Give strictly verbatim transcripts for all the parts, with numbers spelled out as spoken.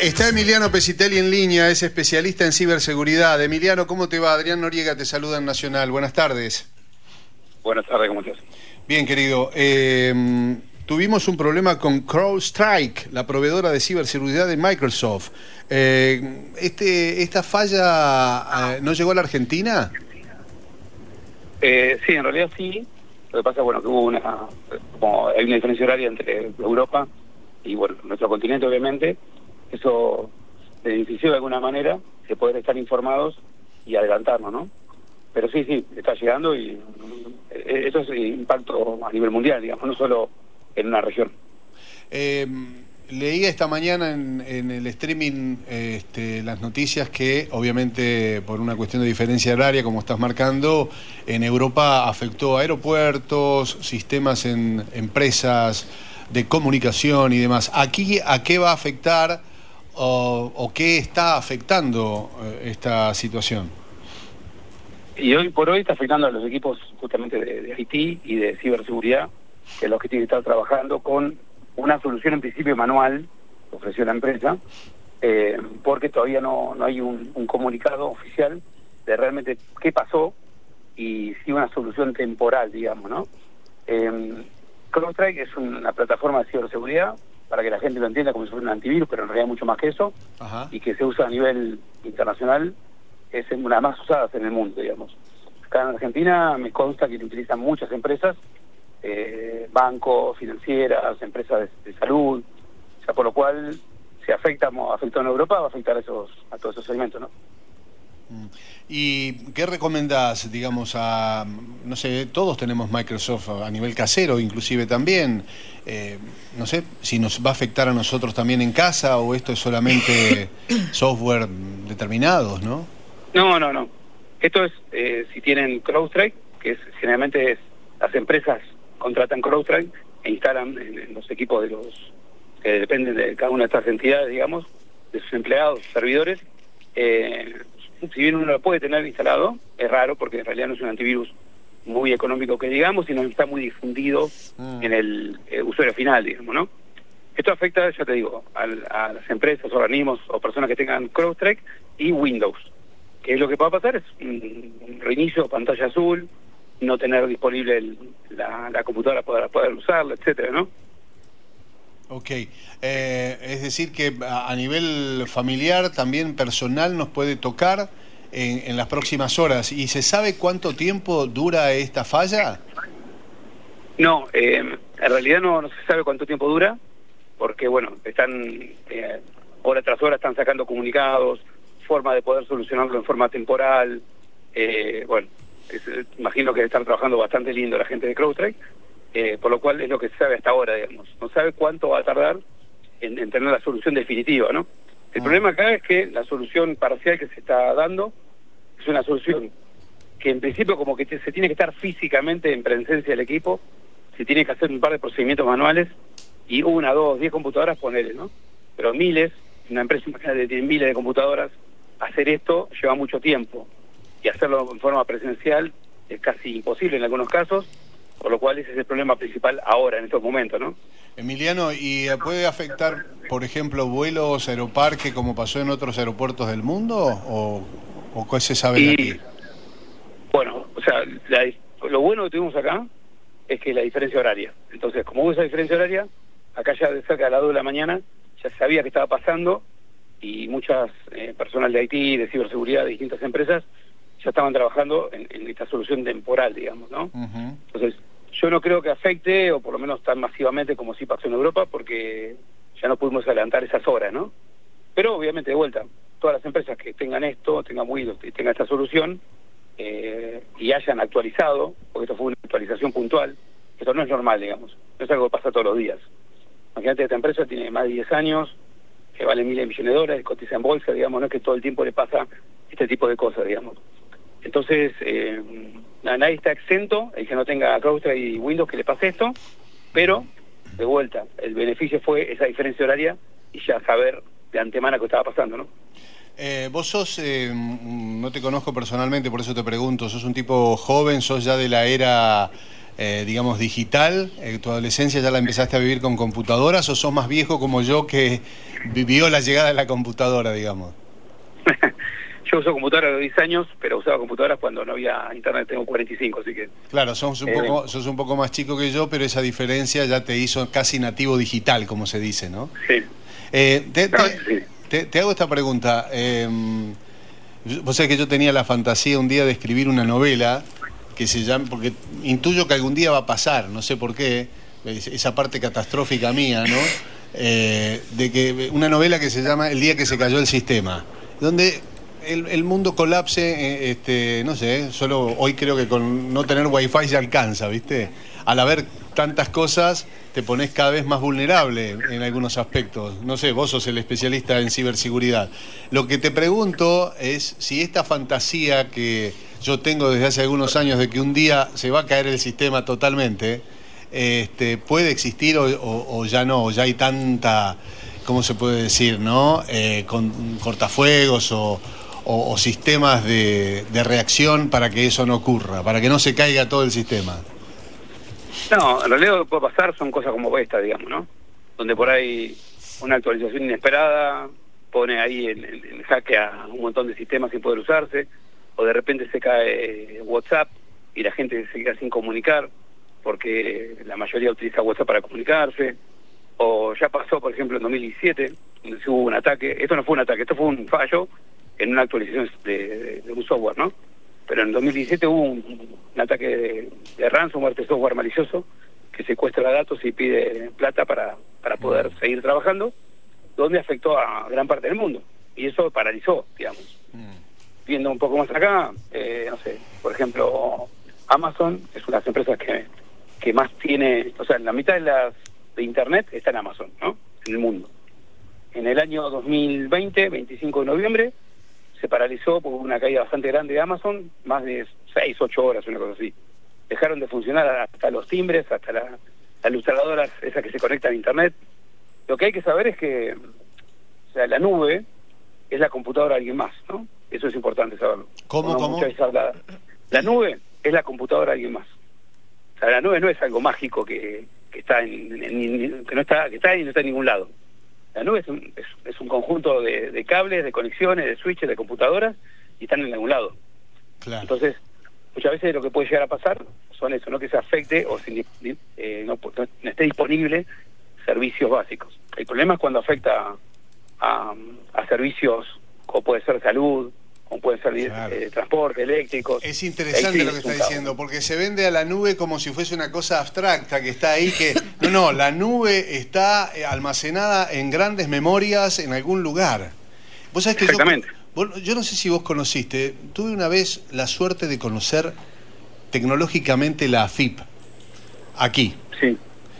Está Emiliano Pesitelli en línea, es especialista en ciberseguridad. Emiliano, ¿cómo te va? Adrián Noriega te saluda en Nacional. Buenas tardes. Buenas tardes, ¿cómo estás? Bien, querido. Eh, tuvimos un problema con CrowdStrike, la proveedora de ciberseguridad de Microsoft. Eh, este, ¿Esta falla eh, no llegó a la Argentina? Eh, sí, en realidad sí. Lo que pasa es bueno, que hubo una, como hay una diferencia horaria entre Europa y bueno, nuestro continente, obviamente. Eso benefició de alguna manera de poder estar informados y adelantarnos, ¿no? Pero sí, sí, está llegando y eh, eso es impacto a nivel mundial, digamos, no solo en una región. Eh, leía esta mañana en, en el streaming este, las noticias que, obviamente, por una cuestión de diferencia horaria, como estás marcando, en Europa afectó a aeropuertos, sistemas en empresas de comunicación y demás. ¿Aquí a qué va a afectar o, o qué está afectando eh, esta situación? Y hoy por hoy está afectando a los equipos justamente de, de I T y de ciberseguridad, que es los que tienen que estar trabajando con una solución en principio manual que ofreció la empresa, eh, porque todavía no, no hay un, un comunicado oficial de realmente qué pasó y sí una solución temporal, digamos, ¿no? Eh, CrowdStrike es una plataforma de ciberseguridad, para que la gente lo entienda como si fuera un antivirus, pero en realidad mucho más que eso. Ajá. Y que se usa a nivel internacional, es una de las más usadas en el mundo, digamos. Acá en Argentina me consta que lo utilizan muchas empresas, eh, bancos, financieras, empresas de, de salud, o sea, por lo cual, si afecta, afectó en Europa, va a afectar a, esos, a todos esos segmentos, ¿no? ¿Y qué recomendás, digamos, a, no sé, todos tenemos Microsoft a nivel casero, inclusive también, eh, no sé, si nos va a afectar a nosotros también en casa o esto es solamente software determinados, ¿no? No, no, no. Esto es, eh, si tienen CrowdStrike, que es generalmente es, las empresas contratan CrowdStrike e instalan en, en los equipos de los que dependen de cada una de estas entidades, digamos, de sus empleados, servidores. Eh, si bien uno lo puede tener instalado, es raro porque en realidad no es un antivirus muy económico que digamos, sino que está muy difundido mm. en el eh, usuario final, digamos, ¿no? Esto afecta, ya te digo, al, a las empresas, organismos o personas que tengan CrowdStrike y Windows. Que es lo que va a pasar, es un reinicio, pantalla azul, no tener disponible el, la, la computadora para poder usarla, etcétera, ¿no? Ok, eh, es decir que a nivel familiar, también personal, nos puede tocar en, en las próximas horas. ¿Y se sabe cuánto tiempo dura esta falla? No, eh, en realidad no, no se sabe cuánto tiempo dura, porque bueno, están eh, hora tras hora están sacando comunicados, forma de poder solucionarlo en forma temporal. Eh, bueno, es, imagino que están trabajando bastante lindo la gente de CrowdStrike. Eh, por lo cual es lo que se sabe hasta ahora, digamos. No sabe cuánto va a tardar en, en tener la solución definitiva, ¿no? El ah. problema acá es que la solución parcial que se está dando es una solución que en principio como que se tiene que estar físicamente en presencia del equipo, se tiene que hacer un par de procedimientos manuales y una, dos, diez computadoras ponerle, ¿no? Pero miles, una empresa imagínate tiene miles de computadoras, hacer esto lleva mucho tiempo y hacerlo en forma presencial es casi imposible en algunos casos. Por lo cual ese es el problema principal ahora, en estos momentos, ¿no? Emiliano, ¿y puede afectar, por ejemplo, vuelos, aeroparque, como pasó en otros aeropuertos del mundo? ¿O, o qué se sabe y, de aquí? Bueno, o sea, la, lo bueno que tuvimos acá es que la diferencia horaria. Entonces, como hubo esa diferencia horaria, acá ya de cerca de las dos de la mañana ya sabía que estaba pasando y muchas eh, personas de I T, de ciberseguridad, de distintas empresas, ya estaban trabajando en, en esta solución temporal, digamos, ¿no? Uh-huh. Entonces, yo no creo que afecte, o por lo menos tan masivamente como sí pasó en Europa, porque ya no pudimos adelantar esas horas, ¿no? Pero obviamente, de vuelta, todas las empresas que tengan esto, tengan Windows y tengan esta solución, eh, y hayan actualizado, porque esto fue una actualización puntual, esto no es normal, digamos, no es algo que pasa todos los días. Imagínate, esta empresa tiene más de diez años, que vale miles de millones de dólares, cotiza en bolsa, digamos, no es que todo el tiempo le pasa este tipo de cosas, digamos. Entonces, eh, nadie está exento, el que no tenga CrowdStrike y Windows que le pase esto, pero, de vuelta, el beneficio fue esa diferencia horaria y ya saber de antemano qué estaba pasando, ¿no? Eh, vos sos, eh, no te conozco personalmente, por eso te pregunto, sos un tipo joven, sos ya de la era eh, digamos, digital? Eh, ¿Tu adolescencia ya la empezaste a vivir con computadoras o sos más viejo como yo que vivió la llegada de la computadora, digamos? Yo uso computadora de diez años, pero usaba computadoras cuando no había internet, tengo cuarenta y cinco, así que... Claro, sos un, eh, poco, sos un poco más chico que yo, pero esa diferencia ya te hizo casi nativo digital, como se dice, ¿no? Sí. Eh, te, No, te, sí. te, te hago esta pregunta. Eh, vos sabés que yo tenía la fantasía un día de escribir una novela que se llama, porque intuyo que algún día va a pasar, no sé por qué, esa parte catastrófica mía, ¿no? Eh, de que una novela que se llama El día que se cayó el sistema, donde el, el mundo colapse, eh, este, no sé, solo hoy creo que con no tener wifi ya alcanza, ¿viste? Al haber tantas cosas, te pones cada vez más vulnerable en algunos aspectos. No sé, vos sos el especialista en ciberseguridad. Lo que te pregunto es si esta fantasía que yo tengo desde hace algunos años de que un día se va a caer el sistema totalmente, este, puede existir o, o, o ya no, o ya hay tanta, ¿cómo se puede decir, no? Eh, con cortafuegos o, o, o sistemas de, de reacción para que eso no ocurra, para que no se caiga todo el sistema. No, en realidad lo que puede pasar son cosas como esta, digamos, ¿no? Donde por ahí una actualización inesperada pone ahí en, en, en jaque a un montón de sistemas sin poder usarse, o de repente se cae WhatsApp y la gente se queda sin comunicar, porque la mayoría utiliza WhatsApp para comunicarse, o ya pasó, por ejemplo, en dos mil diecisiete, donde hubo un ataque. Esto no fue un ataque, esto fue un fallo en una actualización de, de, de un software, ¿no? Pero en dos mil diecisiete hubo un, un ataque de, de ransomware, de software malicioso, que secuestra datos y pide plata para, para poder seguir trabajando, donde afectó a gran parte del mundo. Y eso paralizó, digamos. Mm. Viendo un poco más acá, eh, no sé, por ejemplo, Amazon es una de las empresas que, que más tiene, o sea, la mitad de las de Internet está en Amazon, ¿no? En el mundo. En el año dos mil veinte, veinticinco de noviembre, se paralizó por una caída bastante grande de Amazon, más de seis, ocho horas, una cosa así. Dejaron de funcionar hasta los timbres, hasta la, las ilustradoras esas que se conectan a Internet. Lo que hay que saber es que, o sea, la nube es la computadora de alguien más, ¿no? Eso es importante saberlo. ¿Cómo, cómo? Muchas veces habla, la nube es la computadora de alguien más. O sea, la nube no es algo mágico que, que está en, en, que no está, que está y no está en ningún lado. La nube es un, es, es un conjunto de, de cables, de conexiones, de switches, de computadoras, y están en algún lado. Claro. Entonces, muchas veces lo que puede llegar a pasar son eso, no que se afecte o se, eh, no, no esté disponible servicios básicos. El problema es cuando afecta a, a servicios como puede ser salud, como puede ser claro. eh, transporte, eléctricos. Es interesante sí, lo que está diciendo, porque se vende a la nube como si fuese una cosa abstracta que está ahí, que no, no, la nube está almacenada en grandes memorias en algún lugar. Vos sabés que Exactamente. Yo, yo no sé si vos conociste, tuve una vez la suerte de conocer tecnológicamente la A F I P, aquí. Sí.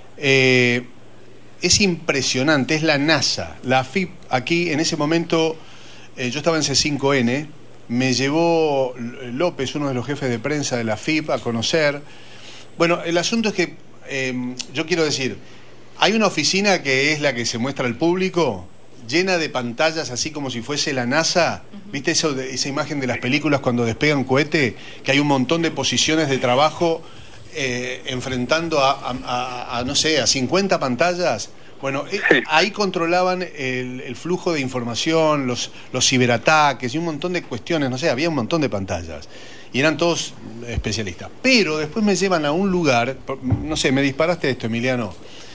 Eh, es impresionante, es la NASA. La A F I P aquí, en ese momento, eh, yo estaba en C cinco N, me llevó López, uno de los jefes de prensa de la A F I P, a conocer. Bueno, el asunto es que, eh, yo quiero decir, hay una oficina que es la que se muestra al público, llena de pantallas, así como si fuese la NASA. ¿Viste eso, de, esa imagen de las películas cuando despegan un cohete? Que hay un montón de posiciones de trabajo eh, enfrentando a, a, a, a, no sé, a cincuenta pantallas. Bueno, eh, ahí controlaban el, el flujo de información, los, los ciberataques y un montón de cuestiones, no sé, había un montón de pantallas. Y eran todos especialistas. Pero después me llevan a un lugar, no sé, me disparaste esto, Emiliano.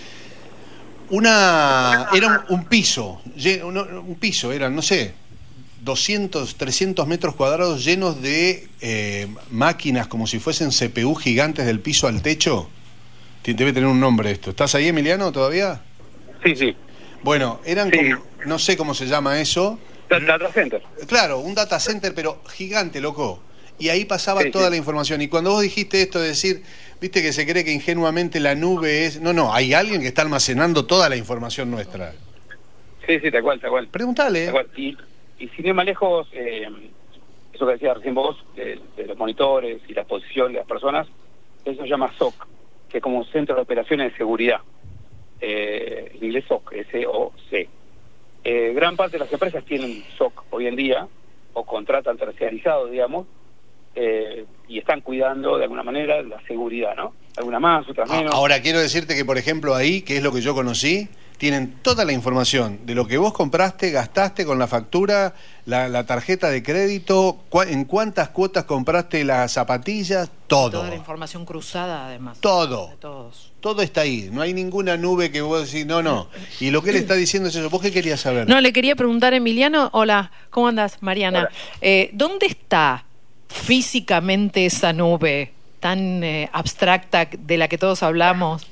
Una era un, un piso, un, un piso, eran, no sé, doscientos, trescientos metros cuadrados llenos de eh, máquinas como si fuesen C P U gigantes del piso al techo. Debe tener un nombre esto. ¿Estás ahí, Emiliano, todavía? Sí, sí. Bueno, eran sí. Como, no sé cómo se llama eso. Data center. Claro, un data center, pero gigante, loco. Y ahí pasaba sí, toda sí. la información. Y cuando vos dijiste esto de decir, viste que se cree que ingenuamente la nube es... No, no, hay alguien que está almacenando toda la información nuestra. Sí, sí, tal cual, tal cual. Preguntale. Tal cual. Y, y sin ir más lejos, eh, eso que decías recién vos, de, de los monitores y la exposición de las personas, eso se llama S O C, que es como un Centro de Operaciones de Seguridad. Eh, en inglés S O C, S O C. Eh, gran parte de las empresas tienen S O C hoy en día, o contratan terciarizados, digamos, Eh, y están cuidando de alguna manera la seguridad, ¿no? algunas más, otras menos. Ahora quiero decirte que, por ejemplo, ahí, que es lo que yo conocí, tienen toda la información de lo que vos compraste, gastaste con la factura, la, la tarjeta de crédito, en cuántas cuotas compraste las zapatillas, todo. Toda la información cruzada, además. Todo. De todos. Todo está ahí. No hay ninguna nube que vos decís, no, no. Y lo que él está diciendo es eso. ¿Vos qué querías saber? No, le quería preguntar, Emiliano. Hola, ¿cómo andás, Mariana? Eh, ¿Dónde está físicamente esa nube tan eh, abstracta de la que todos hablamos?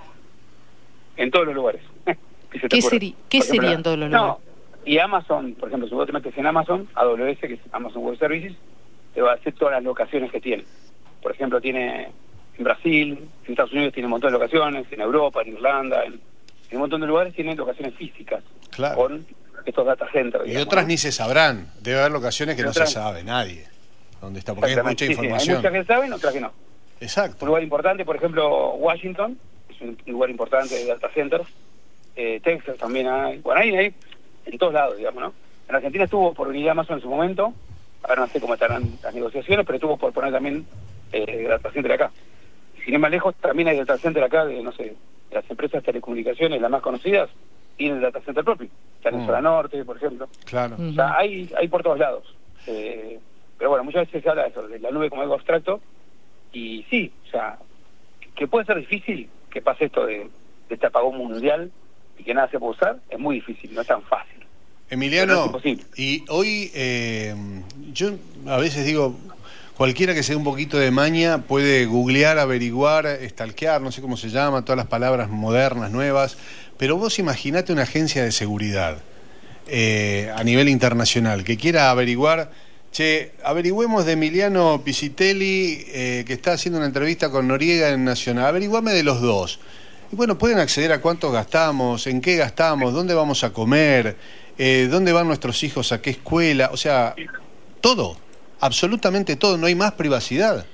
En todos los lugares. Se ¿Qué, seri ¿qué ejemplo, sería en todos los lugares? No, y Amazon, por ejemplo, si vos te metes en Amazon, A W S, que es Amazon Web Services, te va a hacer todas las locaciones que tiene. Por ejemplo, tiene en Brasil, en Estados Unidos tiene un montón de locaciones, en Europa, en Irlanda, en, en un montón de lugares tienen locaciones físicas. Claro. Con estos data centers. Y digamos, otras ¿no? ni se sabrán. Debe haber locaciones que no otras... se sabe, nadie. Donde está, porque hay mucha sí, información. Sí, hay muchas que saben, otras que no. Exacto. Un lugar importante, por ejemplo, Washington, es un lugar importante de data centers. Eh, Texas también hay. Bueno, ahí hay en todos lados, digamos, ¿no? En Argentina estuvo por venir Amazon en su momento. Ahora no sé cómo estarán las negociaciones, pero estuvo por poner también eh, data center acá. Sin ir más lejos, también hay data center acá de, no sé, de las empresas de telecomunicaciones, las más conocidas, tienen data center propio. Están en Mm. Zona Norte, por ejemplo. Claro. Mm. O sea, hay, hay por todos lados. Eh, pero bueno, muchas veces se habla de eso, de la nube como algo abstracto. Y sí, o sea, que puede ser difícil que pase esto de, de este apagón mundial y que nada se puede usar, es muy difícil, no es tan fácil. Emiliano, no es y hoy eh, yo a veces digo, cualquiera que se dé un poquito de maña puede googlear, averiguar, stalkear, no sé cómo se llama, todas las palabras modernas, nuevas, pero vos imaginate una agencia de seguridad eh, a nivel internacional que quiera averiguar, che, averigüemos de Emiliano Piscitelli, eh, que está haciendo una entrevista con Noriega en Nacional, averiguame de los dos. Y bueno, pueden acceder a cuánto gastamos, en qué gastamos, dónde vamos a comer, eh, dónde van nuestros hijos, a qué escuela, o sea, todo, absolutamente todo, no hay más privacidad.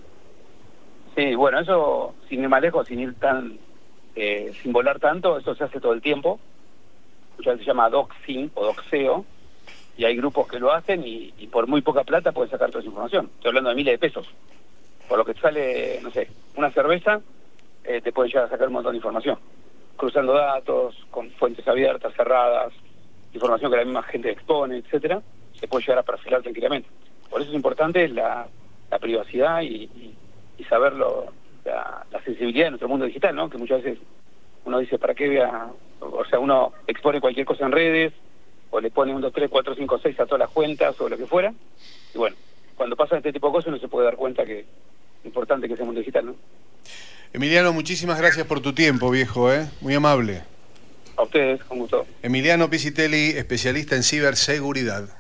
Sí, bueno, eso, sin ir más lejos, sin ir tan, eh, sin volar tanto, eso se hace todo el tiempo. Muchas veces se llama doxing o doxeo, y hay grupos que lo hacen y, y por muy poca plata pueden sacar toda esa información. Estoy hablando de miles de pesos. Por lo que sale, no sé, una cerveza, eh, te pueden llegar a sacar un montón de información. Cruzando datos, con fuentes abiertas, cerradas, información que la misma gente expone, etcétera, se puede llegar a perfilar tranquilamente. Por eso es importante la, la privacidad y, y, y saber lo, la, la sensibilidad de nuestro mundo digital, ¿no? Que muchas veces uno dice, ¿para qué vea? O sea, uno expone cualquier cosa en redes, o le pone un, dos, tres, cuatro, cinco, seis a todas las cuentas, o lo que fuera. Y bueno, cuando pasan este tipo de cosas uno se puede dar cuenta que es importante que sea el mundo digital, ¿no? Emiliano, muchísimas gracias por tu tiempo, viejo, ¿eh? Muy amable. A ustedes, con gusto. Emiliano Piscitelli, especialista en ciberseguridad.